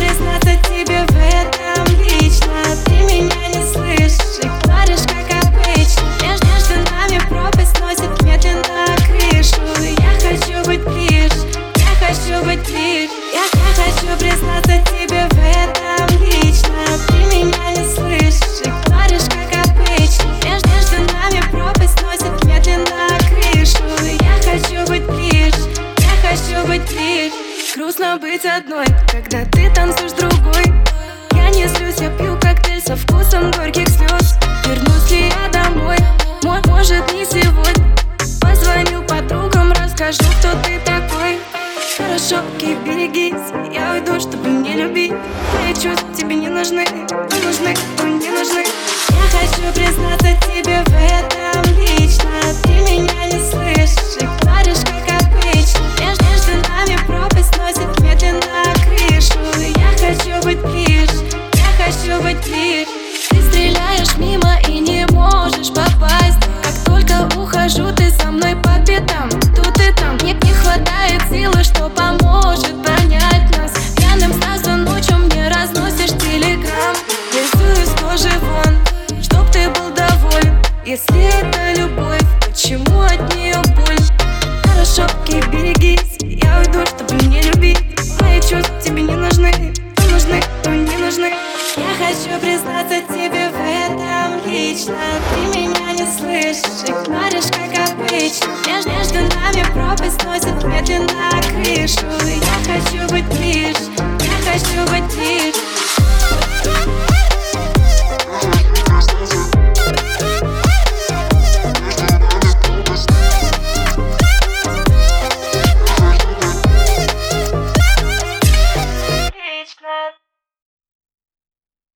признаться тебе в этом лично. Ты меня не слышишь и говоришь, как обычно. Между нами пропасть носит медленно крышу. Я хочу быть ближе, я хочу быть ближе. Я хочу признаться тебе в этом лично. Ты меня не слышишь и говоришь, как обычно. Между нами пропасть носит медленно крышу. Я хочу быть ближе, я хочу быть ближе. Грустно быть одной, когда ты танцуешь с другой. Я не злюсь, я пью коктейль со вкусом горьких слез. Вернусь ли я домой? Может, не сегодня. Позвоню подругам, расскажу, кто ты такой. Хорошо, окей, берегись. Я уйду, чтобы не любить. Твои чувства тебе не нужны. Но нужны, но не нужны. Я хочу признаться тебе в этом лично. Ты меня не слышишь и говоришь, как обычно. Между нами пропасть носит медленно крышу. Я хочу быть ближе, я хочу быть ближе. Ты стреляешь мимо и не можешь попасть. Как только ухожу, ты со мной по пятам. Тут и там не хватает силы, что поможет понять нас. Пьяным сразу ночью мне разносишь телеграм. Рисую из кожи вон, чтоб ты был доволен. Если это любовь, почему от нее боль? Хорошо, окей, берегись. Я уйду, чтобы не любить. Мои чувства тебе не нужны. То нужны, то не нужны. Я хочу признаться тебе в этом лично. Ты меня не слышишь и говоришь, как обычно. Между нами пропасть носит медленно крышу. Я хочу быть ближе, я хочу быть ближе.